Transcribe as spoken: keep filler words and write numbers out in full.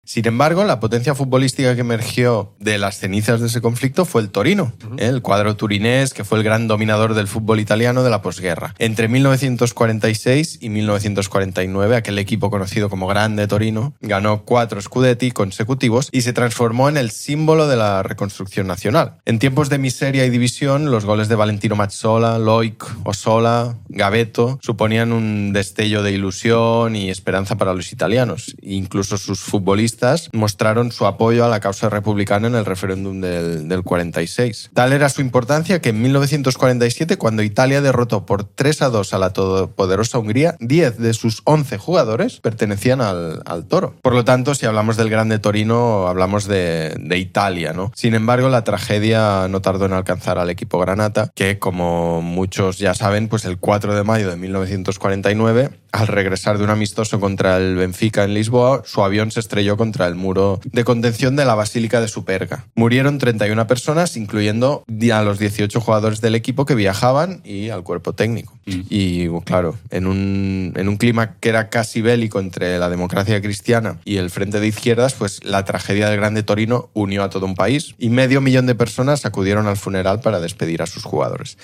Sin embargo, la potencia futbolística que emergió de las cenizas de ese conflicto fue el Torino, uh-huh. el cuadro turinés que fue el gran dominador del fútbol italiano de la posguerra. Entre mil novecientos cuarenta y seis y mil novecientos cuarenta y nueve, aquel equipo conocido como Grande Torino ganó cuatro Scudetti consecutivos y se transformó en el símbolo de la reconstrucción nacional. En tiempos de miseria y división, los goles de Valentino Mazzola, Loic, Ossola, Gavetto suponían un destello de ilusión y esperanza para los italianos. Incluso sus futbolistas mostraron su apoyo a la causa republicana en el referéndum del, del cuarenta y seis. Tal era su importancia que en mil novecientos cuarenta y siete, cuando Italia derrotó por tres a dos a la todopoderosa Hungría, diez de sus once jugadores pertenecían al, al Toro. Por lo tanto, si hablamos del Grande Torino, hablamos de, de Italia, ¿no? Sin embargo, la tragedia no tardó en alcanzar al equipo granata, que, como muchos ya saben, pues el cuatro de mayo de mil novecientos cuarenta y nueve, al regresar de un amistoso contra el Benfica en Lisboa, su avión se estrelló contra el muro de contención de la Basílica de Superga. Murieron treinta y una personas, incluyendo a los dieciocho jugadores del equipo que viajaban y al cuerpo técnico. Mm. Y claro, en un, en un clima que era casi bélico entre la democracia cristiana y el Frente de Izquierdas, pues la tragedia del Grande Torino unió a todo un país y medio millón de personas acudieron al funeral para despedir a sus jugadores.